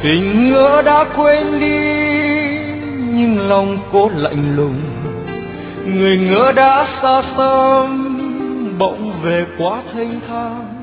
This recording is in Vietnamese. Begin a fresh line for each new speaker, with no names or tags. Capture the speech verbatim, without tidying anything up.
Tình ngỡ đã quên đi nhưng lòng cố lạnh lùng, người ngỡ đã xa xăm bỗng về quá thênh thang.